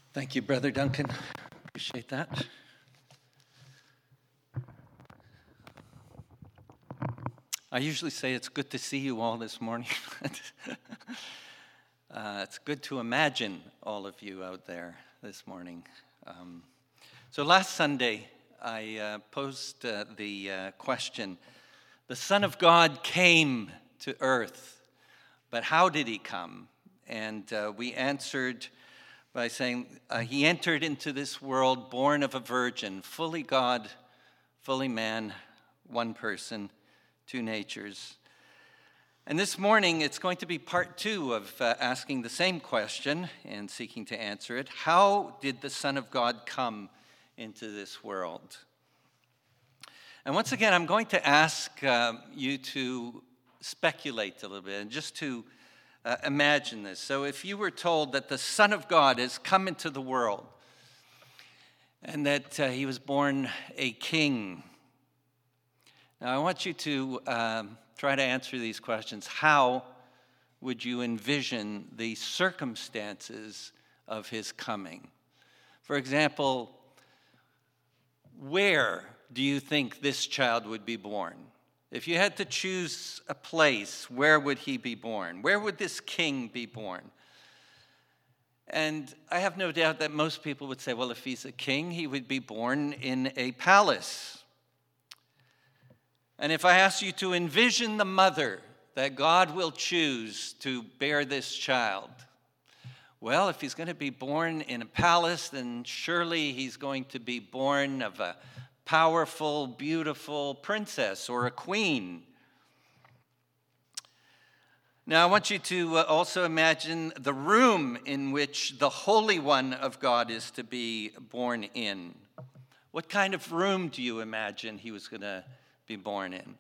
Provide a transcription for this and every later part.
Thank you, Brother Duncan. Appreciate that. I usually say it's good to see you all this morning. It's good to imagine all of you out there this morning. So last Sunday, I posed the question, the Son of God came to earth, but how did he come? And we answered by saying he entered into this world born of a virgin, fully God, fully man, one person, two natures. And this morning, it's going to be part two of asking the same question and seeking to answer it. How did the Son of God come into this world? And once again, I'm going to ask you to speculate a little bit and just to imagine this. So if you were told that the Son of God has come into the world and that he was born a king. Now I want you to try to answer these questions. How would you envision the circumstances of his coming? For example, where do you think this child would be born? If you had to choose a place, where would he be born? Where would this king be born? And I have no doubt that most people would say, well, if he's a king, he would be born in a palace. And if I ask you to envision the mother that God will choose to bear this child, well, if he's going to be born in a palace, then surely he's going to be born of a powerful, beautiful princess or a queen. Now, I want you to also imagine the room in which the Holy One of God is to be born in. What kind of room do you imagine he was going to be born in?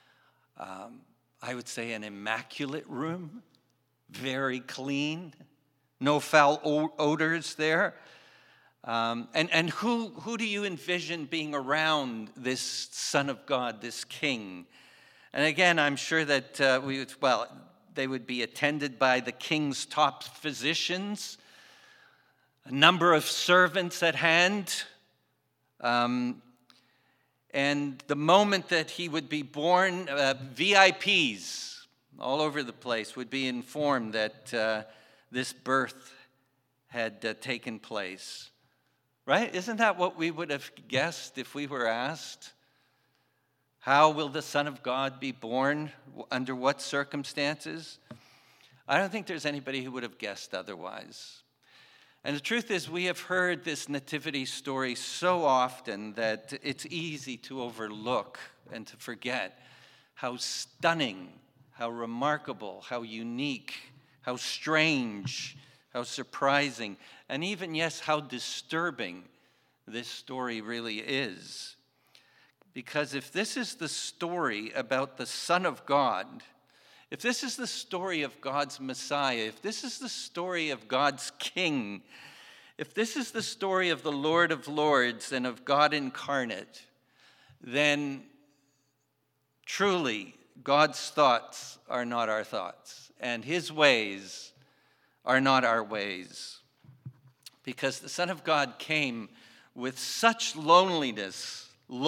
I would say an immaculate room, very clean, no foul odors there. And who do you envision being around this Son of God, this King? And again, I'm sure that they would be attended by the king's top physicians, a number of servants at hand. And the moment that he would be born, VIPs all over the place would be informed that this birth had taken place. Right? Isn't that what we would have guessed if we were asked? How will the Son of God be born? Under what circumstances? I don't think there's anybody who would have guessed otherwise. And the truth is, we have heard this nativity story so often that it's easy to overlook and to forget how stunning, how remarkable, how unique, how strange, how surprising, and even, yes, how disturbing this story really is. Because if this is the story about the Son of God, if this is the story of God's Messiah, if this is the story of God's King, if this is the story of the Lord of Lords and of God incarnate, then truly God's thoughts are not our thoughts, and his ways are not our ways. Because the Son of God came with such lowliness,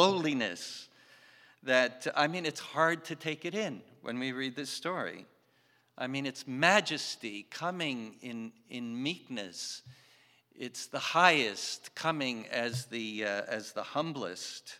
that, it's hard to take it in when we read this story. It's majesty coming in meekness. It's the highest coming as the humblest.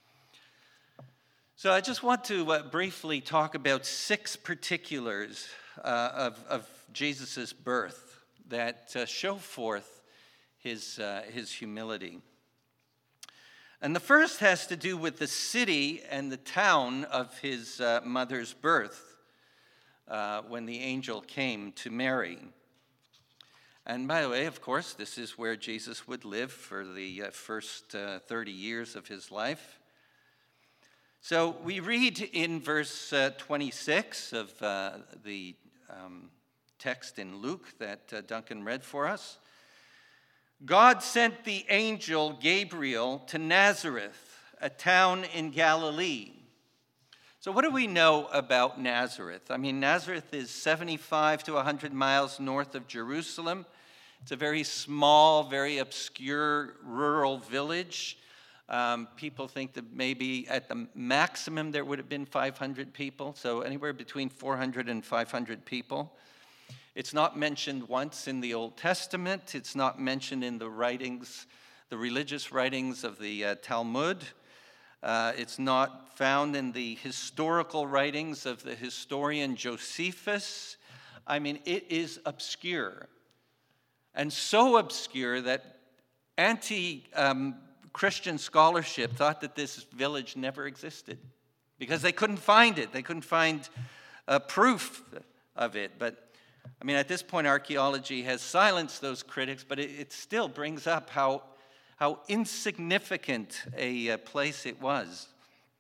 So I just want to briefly talk about 6 particulars of Jesus' birth that show forth his humility. And the first has to do with the city and the town of his mother's birth when the angel came to Mary. And by the way, of course, this is where Jesus would live for the first 30 years of his life. So we read in verse 26 of the text in Luke that Duncan read for us. God sent the angel Gabriel to Nazareth, a town in Galilee. So what do we know about Nazareth? Nazareth is 75 to 100 miles north of Jerusalem. It's a very small, very obscure rural village. People think that maybe at the maximum there would have been 500 people, so anywhere between 400 and 500 people. It's not mentioned once in the Old Testament. It's not mentioned in the writings, the religious writings of the Talmud. It's not found in the historical writings of the historian Josephus. I mean, it is obscure. And so obscure that anti-Christian scholarship thought that this village never existed because they couldn't find it. They couldn't find proof of it. But, I mean, at this point, archaeology has silenced those critics, but it still brings up how insignificant a place it was.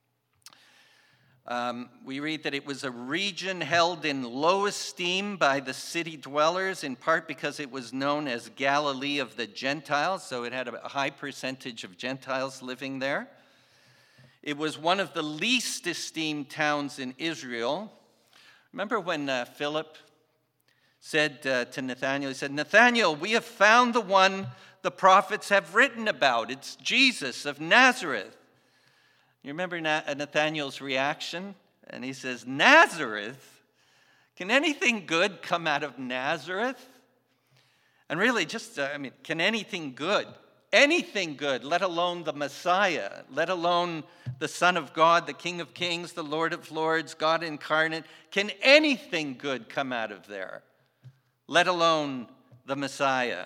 We read that it was a region held in low esteem by the city dwellers, in part because it was known as Galilee of the Gentiles, so it had a high percentage of Gentiles living there. It was one of the least esteemed towns in Israel. Remember when Philip said to Nathanael, he said, "Nathanael, we have found the one the prophets have written about. It's Jesus of Nazareth." You remember Nathanael's reaction? And he says, "Nazareth? Can anything good come out of Nazareth?" And really, can anything good, let alone the Messiah, let alone the Son of God, the King of Kings, the Lord of Lords, God incarnate, can anything good come out of there, let alone the Messiah?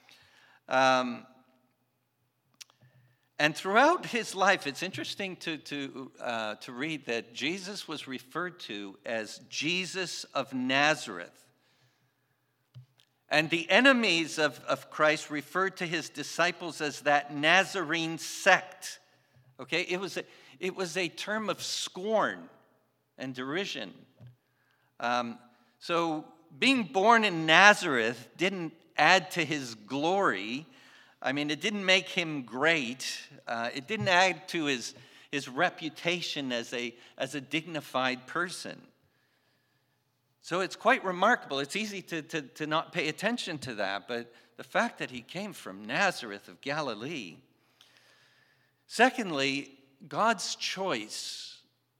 And throughout his life, it's interesting to read that Jesus was referred to as Jesus of Nazareth. And the enemies of Christ referred to his disciples as that Nazarene sect. Okay, it was a term of scorn and derision. So being born in Nazareth didn't add to his glory. I mean, it didn't make him great. It didn't add to his reputation as a dignified person. So it's quite remarkable. It's easy to not pay attention to that, but the fact that he came from Nazareth of Galilee. Secondly, God's choice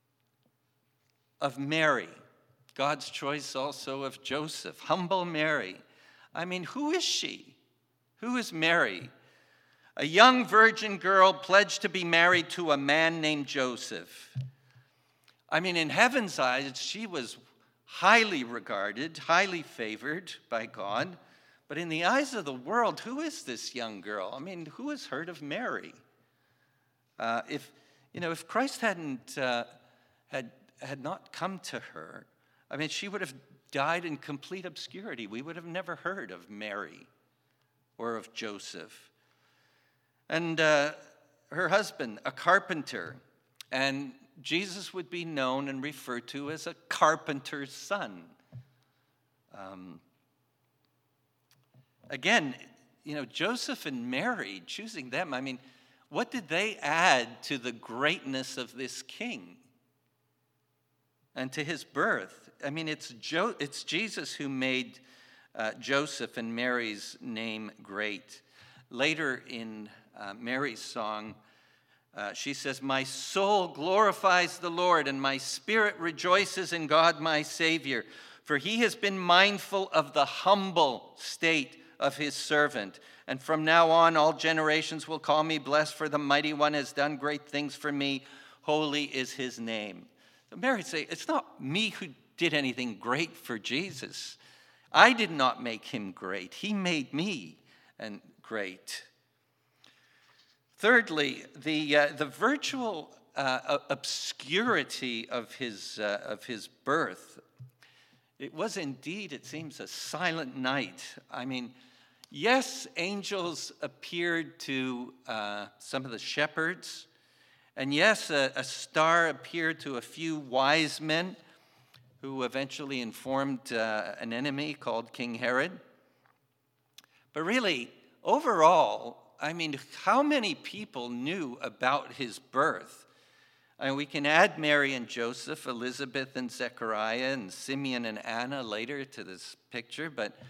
of Mary. God's choice also of Joseph. Humble Mary. I mean, who is she? Who is Mary? A young virgin girl pledged to be married to a man named Joseph. I mean, in heaven's eyes, she was highly regarded, highly favored by God. But in the eyes of the world, who is this young girl? I mean, who has heard of Mary? If Christ hadn't had not come to her, I mean, she would have died in complete obscurity. We would have never heard of Mary or of Joseph. And her husband, a carpenter, and Jesus would be known and referred to as a carpenter's son. Again, Joseph and Mary, choosing them, I mean, what did they add to the greatness of this king and to his birth? I mean, it's Jesus who made Joseph and Mary's name great. Later in Mary's song, she says, "My soul glorifies the Lord, and my spirit rejoices in God my Savior, for he has been mindful of the humble state of his servant. And from now on, all generations will call me blessed, for the Mighty One has done great things for me. Holy is his name." So Mary would say, it's not me who did anything great for Jesus. I did not make him great. He made me and great. Thirdly, the virtual obscurity of his birth. It was indeed, it seems, a silent night. I mean, yes, angels appeared to some of the shepherds, and yes, a star appeared to a few wise men who eventually informed an enemy called King Herod. But really, overall, I mean, how many people knew about his birth? I mean, we can add Mary and Joseph, Elizabeth and Zechariah, and Simeon and Anna later to this picture, but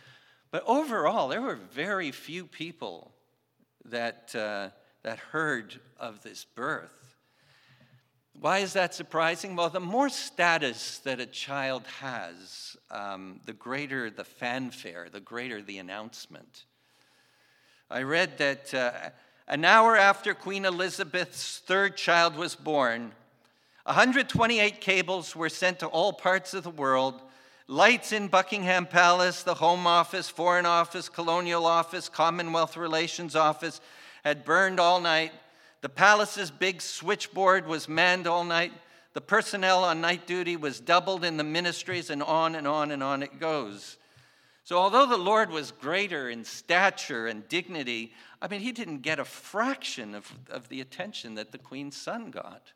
But overall, there were very few people that heard of this birth. Why is that surprising? Well, the more status that a child has, the greater the fanfare, the greater the announcement. I read that an hour after Queen Elizabeth's third child was born, 128 cables were sent to all parts of the world. Lights in Buckingham Palace, the Home Office, Foreign Office, Colonial Office, Commonwealth Relations Office had burned all night. The palace's big switchboard was manned all night. The personnel on night duty was doubled in the ministries, and on and on and on it goes. So although the Lord was greater in stature and dignity, he didn't get a fraction of the attention that the Queen's son got.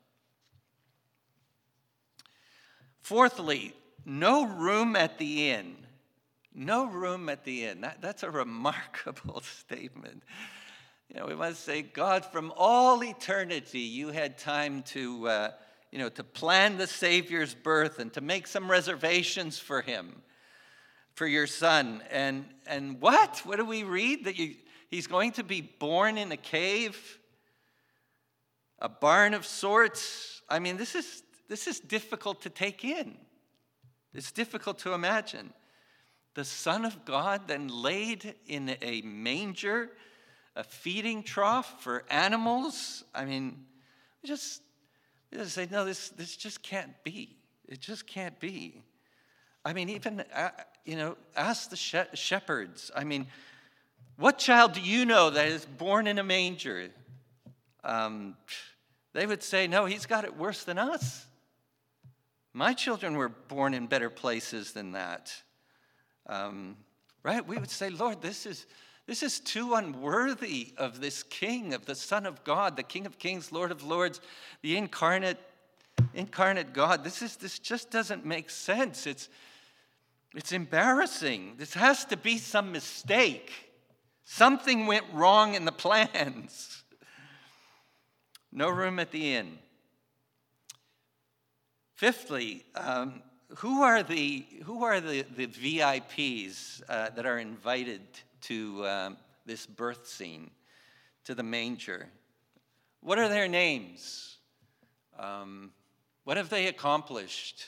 Fourthly, no room at the inn. No room at the inn. That's a remarkable statement. We must say, God, from all eternity, you had time to plan the Savior's birth and to make some reservations for him, for your son. And what? What do we read? That he's going to be born in a cave, a barn of sorts. This is difficult to take in. It's difficult to imagine. The Son of God then laid in a manger, a feeding trough for animals. We just say, no, this just can't be. It just can't be. Even, ask the shepherds. What child do you know that is born in a manger? They would say, no, he's got it worse than us. My children were born in better places than that. Right? We would say, Lord, this is too unworthy of this King, of the Son of God, the King of Kings, Lord of Lords, the incarnate God. This just doesn't make sense. It's embarrassing. This has to be some mistake. Something went wrong in the plans. No room at the inn. Fifthly, who are the VIPs that are invited to this birth scene, to the manger? What are their names? What have they accomplished?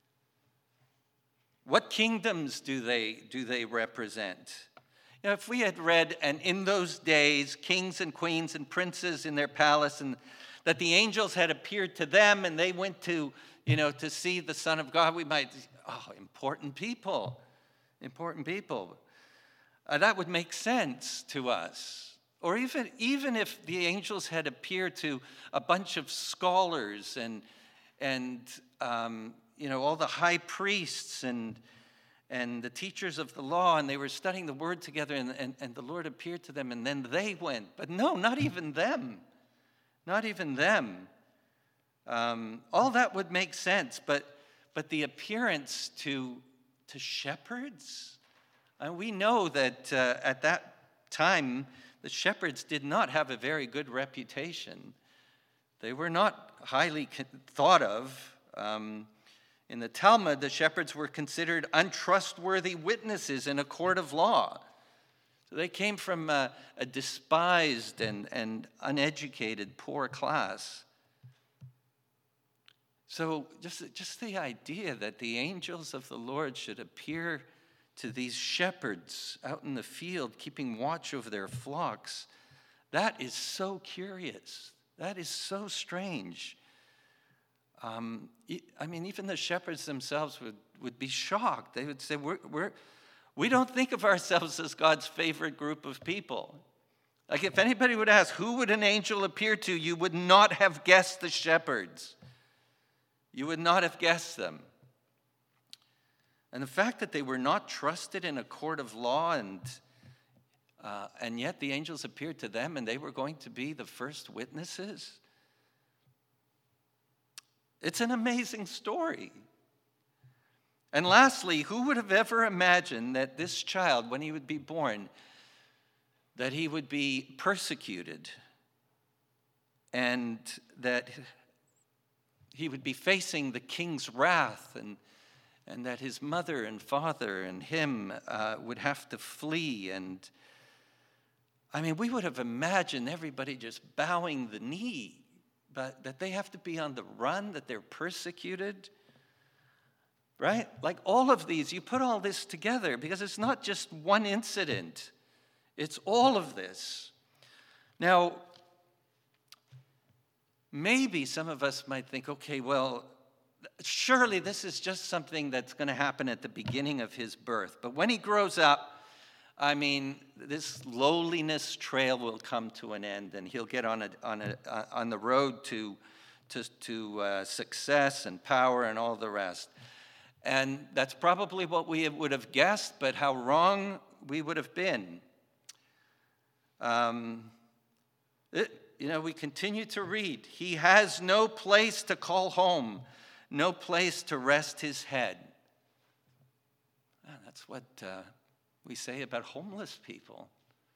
What kingdoms do they represent? If we had read, and in those days, kings and queens and princes in their palace, and that the angels had appeared to them, and they went to see the Son of God, we might, important people. That would make sense to us. Or even if the angels had appeared to a bunch of scholars and all the high priests and the teachers of the law, and they were studying the word together, and the Lord appeared to them, and then they went. But no, not even them. Not even them. All that would make sense, but the appearance to shepherds, we know that at that time the shepherds did not have a very good reputation. They were not highly thought of. In the Talmud, the shepherds were considered untrustworthy witnesses in a court of law. So they came from a despised and uneducated poor class. So just the idea that the angels of the Lord should appear to these shepherds out in the field, keeping watch over their flocks, that is so curious. That is so strange. Even the shepherds themselves would be shocked. They would say, we don't think of ourselves as God's favorite group of people. Like if anybody would ask, who would an angel appear to, you would not have guessed the shepherds. You would not have guessed them. And the fact that they were not trusted in a court of law, and yet the angels appeared to them, and they were going to be the first witnesses. It's an amazing story. And lastly, who would have ever imagined that this child, when he would be born, that he would be persecuted and that he would be facing the king's wrath and that his mother and father and him would have to flee. And I mean, we would have imagined everybody just bowing the knee, but that they have to be on the run, that they're persecuted, right? Like all of these, you put all this together because it's not just one incident. It's all of this. Now, maybe some of us might think, okay, well, surely this is just something that's going to happen at the beginning of his birth. But when he grows up, I mean, this lowliness trail will come to an end, and he'll get on the road to success and power and all the rest. And that's probably what we would have guessed, but how wrong we would have been. We continue to read. He has no place to call home, no place to rest his head. That's what we say about homeless people.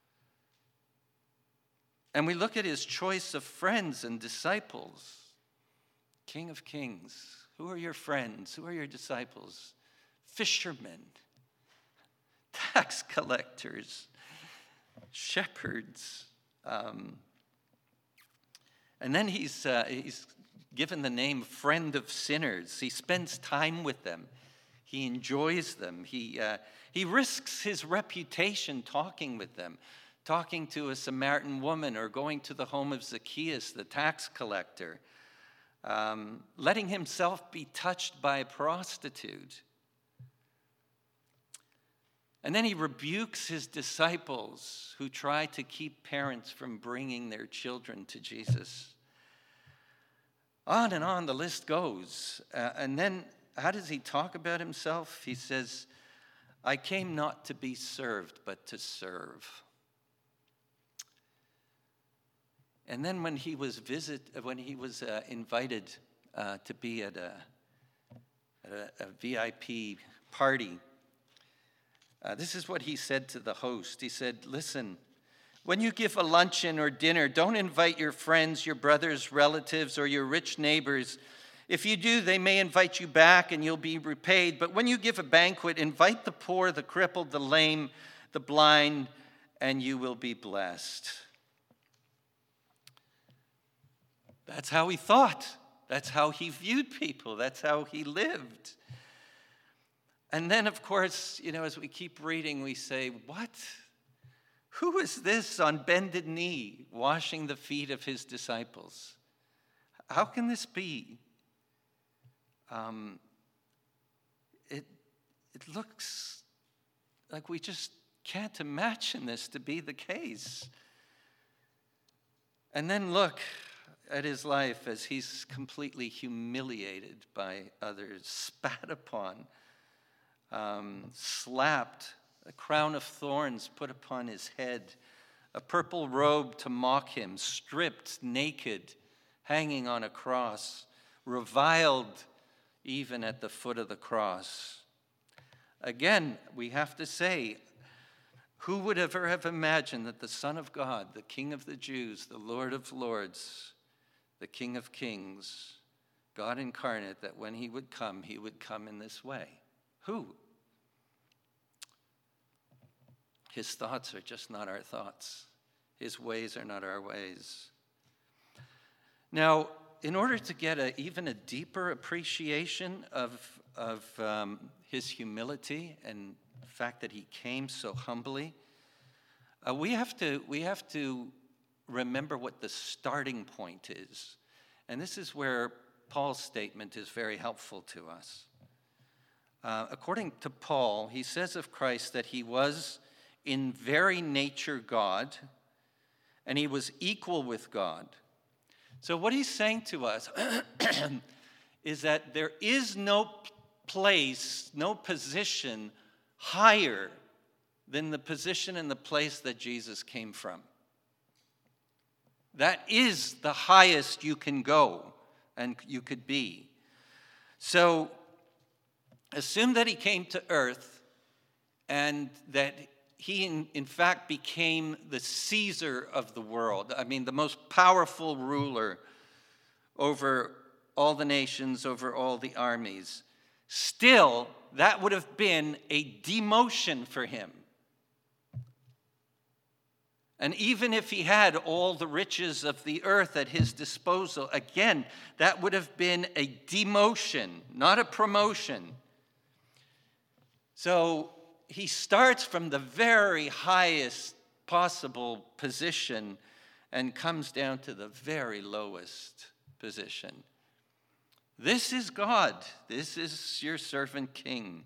And we look at his choice of friends and disciples. King of Kings. Who are your friends? Who are your disciples? Fishermen, tax collectors, shepherds. And then he's given the name friend of sinners. He spends time with them. He enjoys them. He risks his reputation talking with them, talking to a Samaritan woman or going to the home of Zacchaeus, the tax collector, letting himself be touched by a prostitute. And then he rebukes his disciples who try to keep parents from bringing their children to Jesus. On and on the list goes. And then how does he talk about himself? He says, I came not to be served, but to serve. And then when he was invited to be at a VIP party, this is what he said to the host. He said, listen, when you give a luncheon or dinner, don't invite your friends, your brothers, relatives, or your rich neighbors. If you do, they may invite you back and you'll be repaid. But when you give a banquet, invite the poor, the crippled, the lame, the blind, and you will be blessed. That's how he thought. That's how he viewed people. That's how he lived. And then, of course, as we keep reading, we say, what? Who is this on bended knee washing the feet of his disciples? How can this be? It looks like we just can't imagine this to be the case. And then look at his life as he's completely humiliated by others, spat upon, slapped, a crown of thorns put upon his head, a purple robe to mock him, stripped, naked, hanging on a cross, reviled even at the foot of the cross. Again, we have to say, who would ever have imagined that the Son of God, the King of the Jews, the Lord of Lords, the King of Kings, God incarnate, that when he would come in this way? Who? His thoughts are just not our thoughts. His ways are not our ways. Now, in order to get even a deeper appreciation of his humility and the fact that he came so humbly, we have to remember what the starting point is. And this is where Paul's statement is very helpful to us. According to Paul, he says of Christ that he was in very nature God, and he was equal with God. So what he's saying to us is that there is no place, no position higher than the position and the place that Jesus came from. That is the highest you can go and you could be. So assume that he came to earth and that he in fact became the Caesar of the world. I mean, the most powerful ruler over all the nations, over all the armies. still, that would have been a demotion for him. And even if he had all the riches of the earth at his disposal, again, that would have been a demotion, not a promotion. So he starts from the very highest possible position and comes down to the very lowest position. This is God. This is your servant king.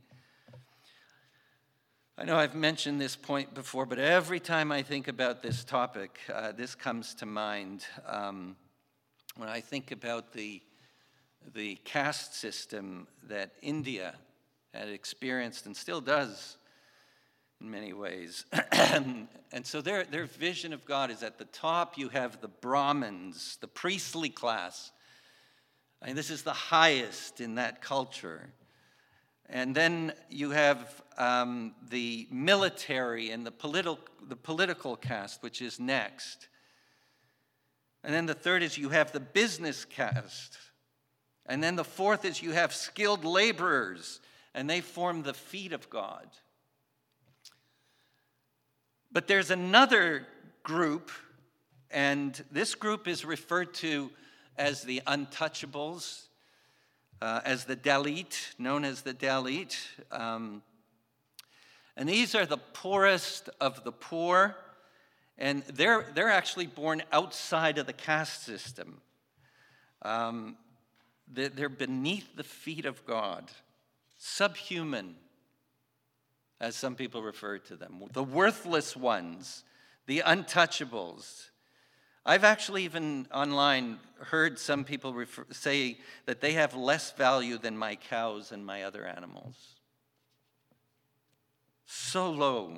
I know I've mentioned this point before, but every time I think about this topic, this comes to mind. When I think about the caste system that India had experienced and still does in many ways. And so their vision of God is at the top you have the Brahmins, the priestly class. I mean, this is the highest in that culture. And then you have the military and the political caste, which is next. And then the third is you have the business caste. And then the fourth is you have skilled laborers, and they form the feet of God. But there's another group, and this group is referred to as the untouchables, as the Dalit, known as the Dalit. And these are the poorest of the poor, and they're actually born outside of the caste system. They're beneath the feet of God, subhuman, as some people refer to them, the worthless ones, the untouchables. I've actually even online heard some people say that they have less value than my cows and my other animals. So low.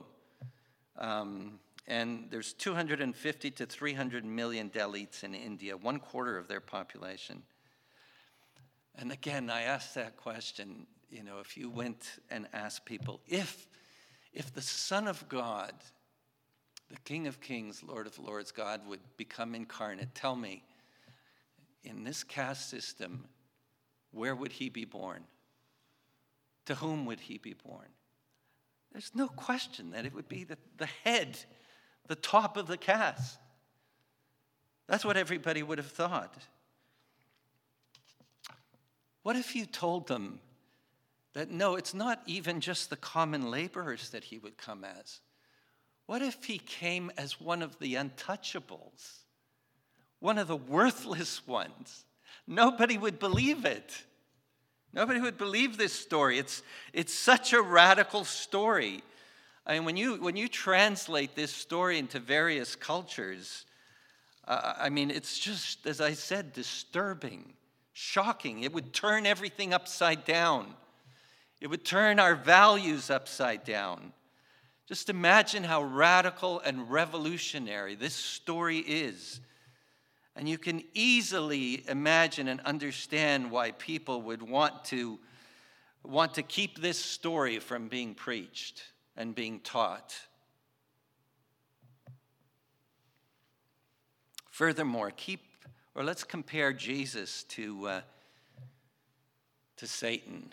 And there's 250 to 300 million Dalits in India, 1/4 of their population. And again, I asked that question, if you went and asked people, if the Son of God, the King of Kings, Lord of Lords, God would become incarnate, tell me, in this caste system, where would he be born? To whom would he be born? There's no question that it would be the head, the top of the caste. That's what everybody would have thought. What if you told them that no, it's not even just the common laborers that he would come as? What if he came as one of the untouchables, one of the worthless ones? Nobody would believe it. Nobody would believe this story. It's such a radical story. I mean, when you translate this story into various cultures, it's just, as I said, disturbing, shocking. It would turn everything upside down. It would turn our values upside down. Just imagine how radical and revolutionary this story is. And you can easily imagine and understand why people would want to keep this story from being preached and being taught. Furthermore, let's compare Jesus to Satan.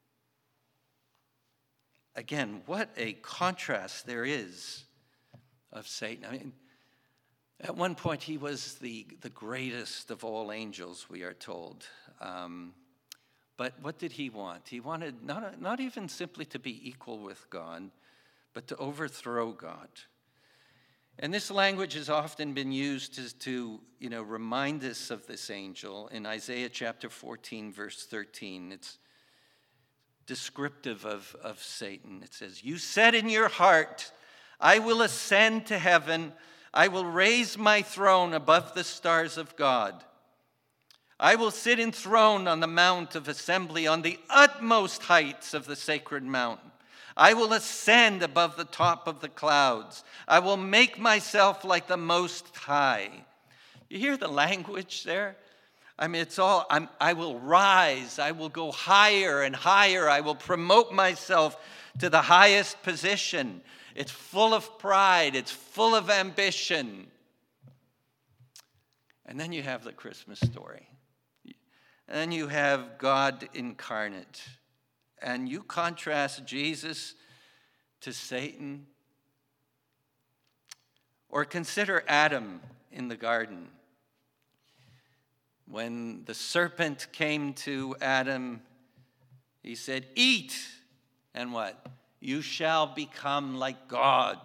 Again, what a contrast there is of Satan. I mean, at one point he was the greatest of all angels, we are told. But what did he want? He wanted not even simply to be equal with God, but to overthrow God. And this language has often been used to remind us of this angel. In Isaiah chapter 14, verse 13, it's descriptive of Satan. It says, "You said in your heart, I will ascend to heaven. I will raise my throne above the stars of God. I will sit enthroned on the mount of assembly, on the utmost heights of the sacred mountain. I will ascend above the top of the clouds. I will make myself like the Most High." You hear the language there? I mean, it's all, I will rise. I will go higher and higher. I will promote myself to the highest position. It's full of pride. It's full of ambition. And then you have the Christmas story. And then you have God incarnate. and you contrast Jesus to Satan, or consider Adam in the garden. When the serpent came to Adam, he said, "Eat," and what? "You shall become like God."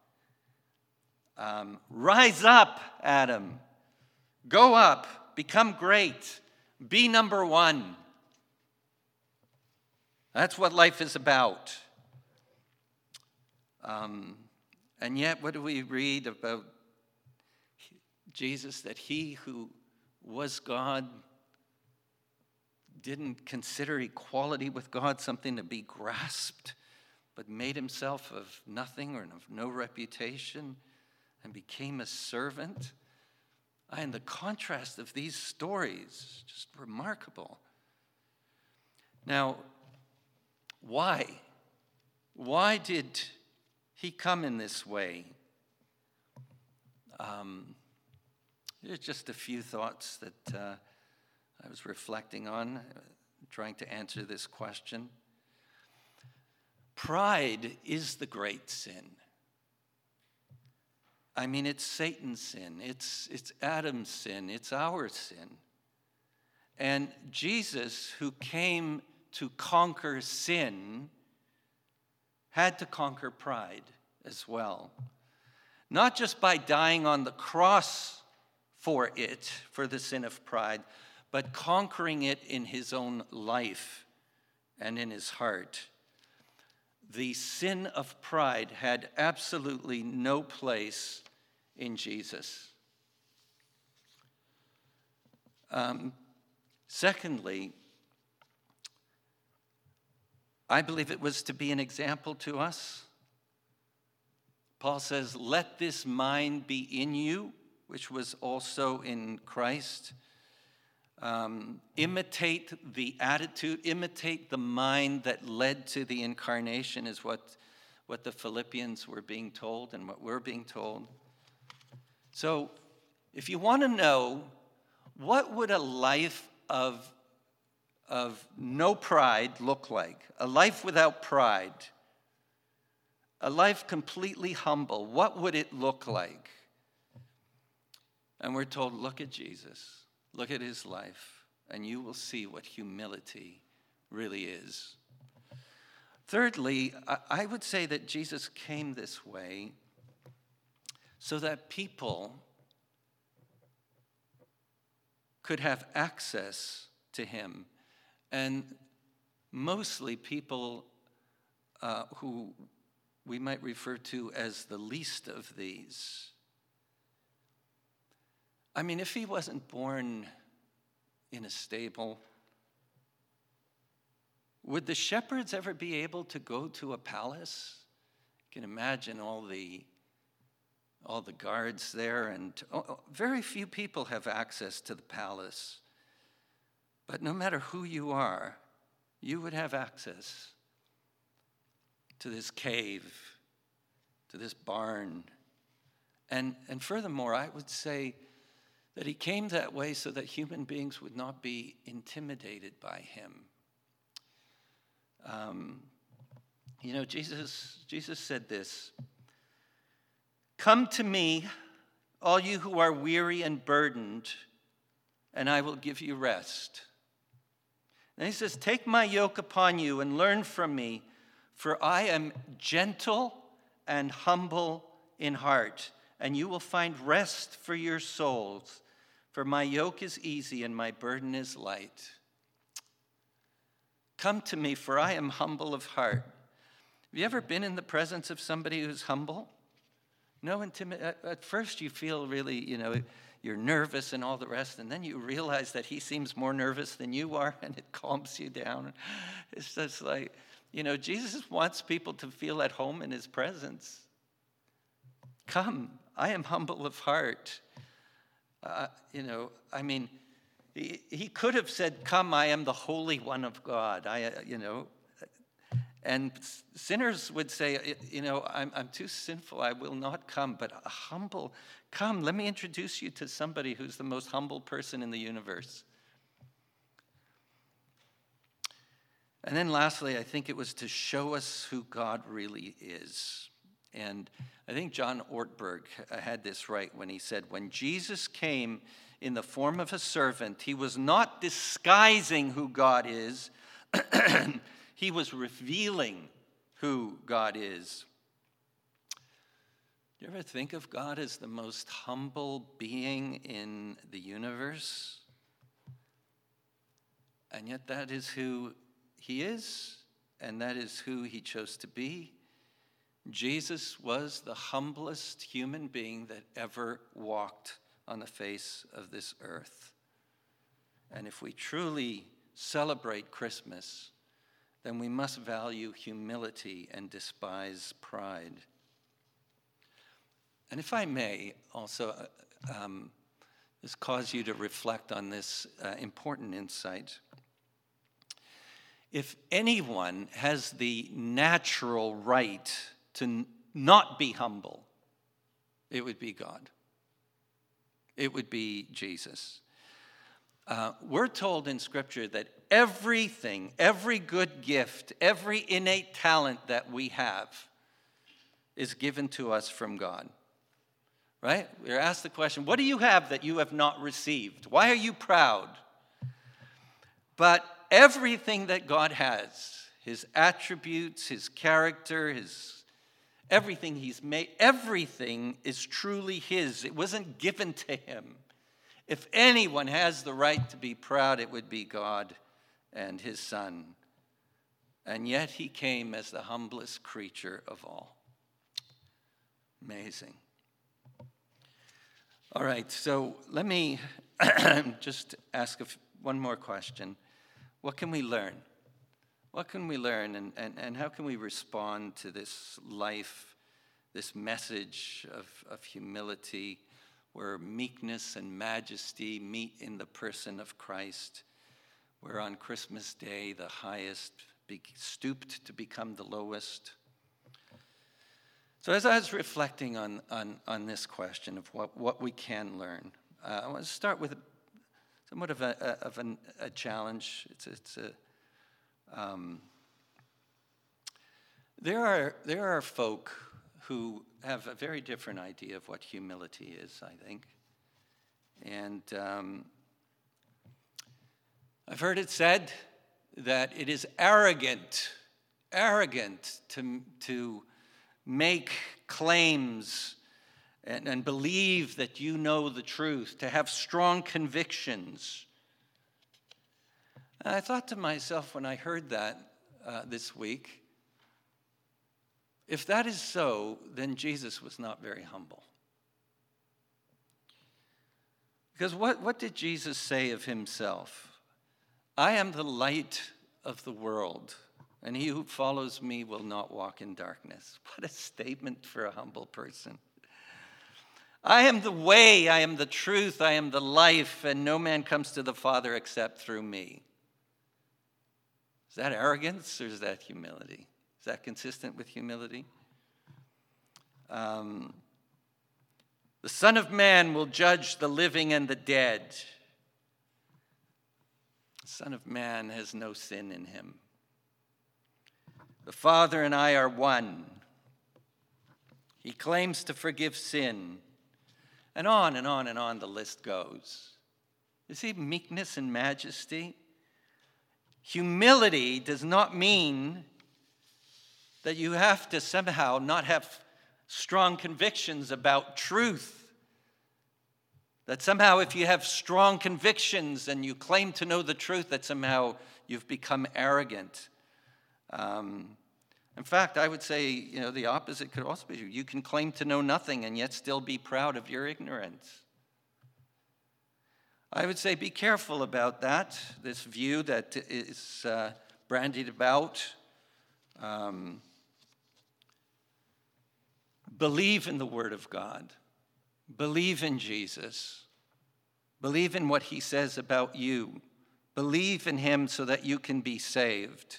Rise up, Adam. Go up. Become great. Be number one. That's what life is about. And yet, what do we read about Jesus? That he who was God didn't consider equality with God something to be grasped, but made himself of nothing or of no reputation and became a servant. And the contrast of these stories, just remarkable. Now, why? Why did he come in this way? There's just a few thoughts that I was reflecting on, trying to answer this question. Pride is the great sin. I mean, it's Satan's sin. It's Adam's sin. It's our sin. And Jesus, who came to conquer sin, had to conquer pride as well. Not just by dying on the cross for it, for the sin of pride, but conquering it in his own life and in his heart. The sin of pride had absolutely no place in Jesus. Secondly, I believe it was to be an example to us. Paul says, "Let this mind be in you, which was also in Christ." Imitate the attitude, imitate the mind that led to the incarnation is what the Philippians were being told and what we're being told. So if you want to know what would a life of no pride look like, a life without pride, a life completely humble, what would it look like? And we're told, look at Jesus. Look at his life, and you will see what humility really is. Thirdly, I would say that Jesus came this way so that people could have access to him, and mostly people who we might refer to as the least of these. I mean, if he wasn't born in a stable, would the shepherds ever be able to go to a palace? You can imagine all the guards there, and very few people have access to the palace. But no matter who you are, you would have access to this cave, to this barn. And furthermore, I would say that he came that way so that human beings would not be intimidated by him. Jesus said this, "Come to me, all you who are weary and burdened, and I will give you rest." And he says, "Take my yoke upon you and learn from me, for I am gentle and humble in heart, and you will find rest for your souls. For my yoke is easy and my burden is light." Come to me, for I am humble of heart. Have you ever been in the presence of somebody who's humble? No at first you feel really, you're nervous and all the rest, and then you realize that he seems more nervous than you are, and it calms you down. It's just like, Jesus wants people to feel at home in his presence. Come, I am humble of heart. He could have said, "Come, I am the Holy One of God." And sinners would say, I'm too sinful, I will not come. But a humble, come, let me introduce you to somebody who's the most humble person in the universe. And then lastly, I think it was to show us who God really is. And I think John Ortberg had this right when he said, when Jesus came in the form of a servant, he was not disguising who God is, he was revealing who God is. Do you ever think of God as the most humble being in the universe? And yet that is who he is, and that is who he chose to be. Jesus was the humblest human being that ever walked on the face of this earth. And if we truly celebrate Christmas, then we must value humility and despise pride. And if I may also just cause you to reflect on this important insight. If anyone has the natural right to not be humble, it would be God. It would be Jesus. We're told in Scripture that everything, every good gift, every innate talent that we have is given to us from God. Right? We're asked the question, what do you have that you have not received? Why are you proud? But everything that God has, his attributes, his character, everything he's made, everything is truly his. It wasn't given to him. If anyone has the right to be proud, it would be God and his Son. And yet he came as the humblest creature of all. Amazing. All right, so let me just ask one more question. What can we learn? What can we learn, and how can we respond to this life, this message of humility, where meekness and majesty meet in the person of Christ, where on Christmas Day the highest stooped to become the lowest? So as I was reflecting on this question of what we can learn, I want to start with somewhat of a challenge. There are folk who have a very different idea of what humility is, I think. And I've heard it said that it is arrogant to make claims and believe that you know the truth, to have strong convictions. And I thought to myself when I heard that this week, if that is so, then Jesus was not very humble. Because what did Jesus say of himself? I am the light of the world, and he who follows me will not walk in darkness. What a statement for a humble person. I am the way, I am the truth, I am the life, and no man comes to the Father except through me. Is that arrogance or is that humility? Is that consistent with humility? The Son of Man will judge the living and the dead. The Son of Man has no sin in him. The Father and I are one. He claims to forgive sin. And on and on and on the list goes. You see, meekness and majesty. Humility does not mean that you have to somehow not have strong convictions about truth. That somehow if you have strong convictions and you claim to know the truth, that somehow you've become arrogant. In fact, I would say, the opposite could also be true. You can claim to know nothing and yet still be proud of your ignorance. I would say be careful about that, this view that is brandied about. Believe in the Word of God. Believe in Jesus. Believe in what he says about you. Believe in him so that you can be saved.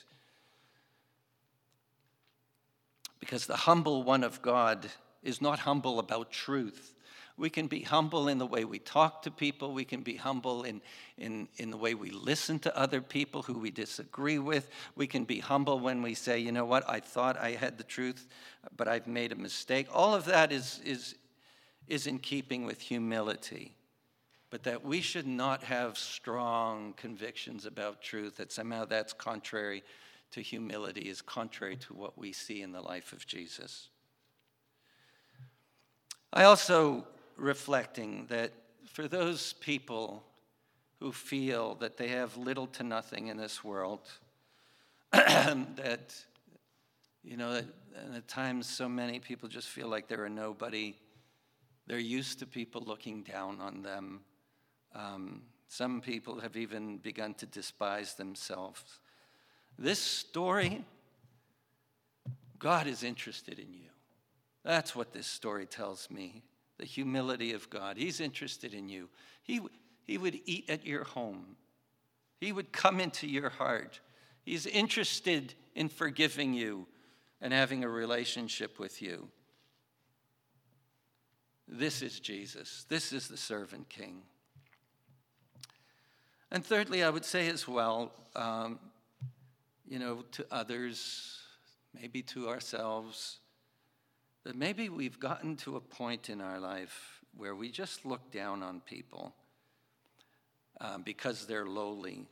Because the humble one of God is not humble about truth. We can be humble in the way we talk to people. We can be humble in the way we listen to other people who we disagree with. We can be humble when we say, you know what, I thought I had the truth, but I've made a mistake. All of that is in keeping with humility. But that we should not have strong convictions about truth, that somehow that's contrary to humility, is contrary to what we see in the life of Jesus. I also reflecting that for those people who feel that they have little to nothing in this world, that, you know, that at times so many people just feel like they're a nobody. They're used to people looking down on them. Some people have even begun to despise themselves. This story, God is interested in you. That's what this story tells me, the humility of God. He's interested in you. He would eat at your home. He would come into your heart. He's interested in forgiving you and having a relationship with you. This is Jesus. This is the servant king. And thirdly, I would say as well, to others, maybe to ourselves, that maybe we've gotten to a point in our life where we just look down on people because they're lowly.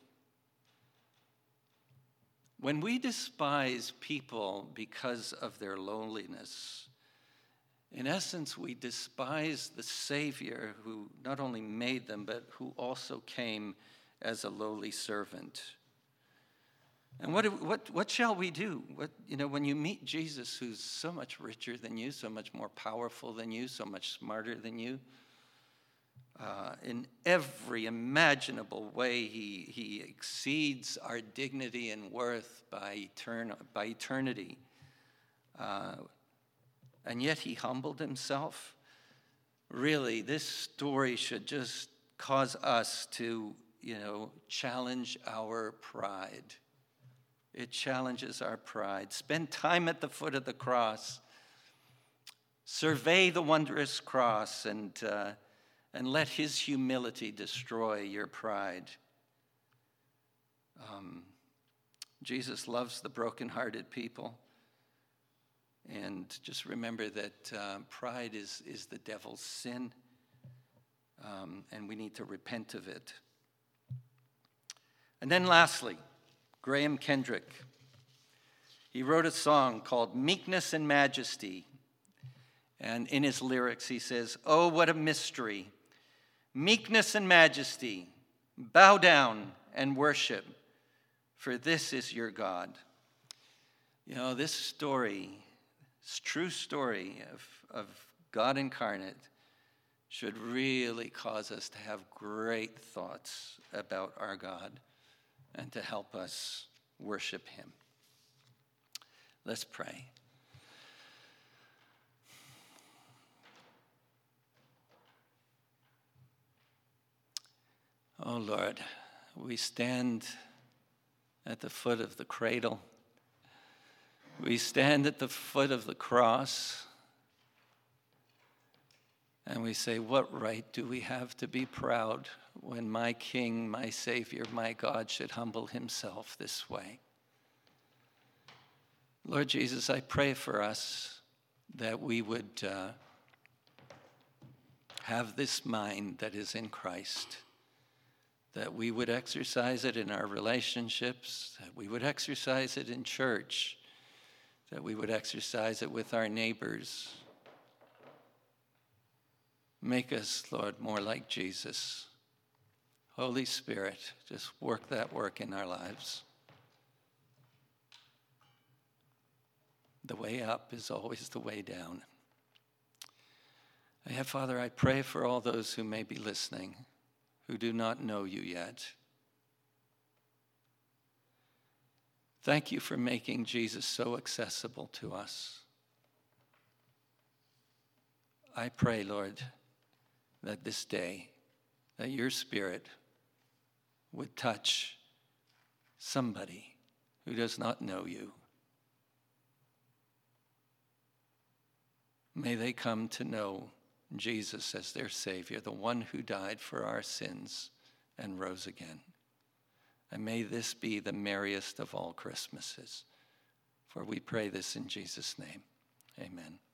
When we despise people because of their lowliness, in essence, we despise the Savior who not only made them, but who also came as a lowly servant. And what shall we do? When you meet Jesus, who's so much richer than you, so much more powerful than you, so much smarter than you, in every imaginable way, he exceeds our dignity and worth by eternity. And yet he humbled himself. Really, this story should just cause us to, challenge our pride. It challenges our pride. Spend time at the foot of the cross. Survey the wondrous cross and let his humility destroy your pride. Jesus loves the brokenhearted people. And just remember that pride is the devil's sin, and we need to repent of it. And then lastly, Graham Kendrick. He wrote a song called Meekness and Majesty. And in his lyrics he says, "Oh, what a mystery. Meekness and majesty. Bow down and worship, for this is your God." This story, this true story of God incarnate, should really cause us to have great thoughts about our God and to help us worship him. Let's pray. Oh Lord, we stand at the foot of the cradle. We stand at the foot of the cross. And we say, what right do we have to be proud when my King, my Savior, my God should humble himself this way? Lord Jesus, I pray for us that we would have this mind that is in Christ, that we would exercise it in our relationships, that we would exercise it in church, that we would exercise it with our neighbors. Make us, Lord, more like Jesus. Holy Spirit, just work that work in our lives. The way up is always the way down. Father, I pray for all those who may be listening, who do not know you yet. Thank you for making Jesus so accessible to us. I pray, Lord, that this day, that your Spirit would touch somebody who does not know you. May they come to know Jesus as their Savior, the one who died for our sins and rose again. And may this be the merriest of all Christmases. For we pray this in Jesus' name. Amen.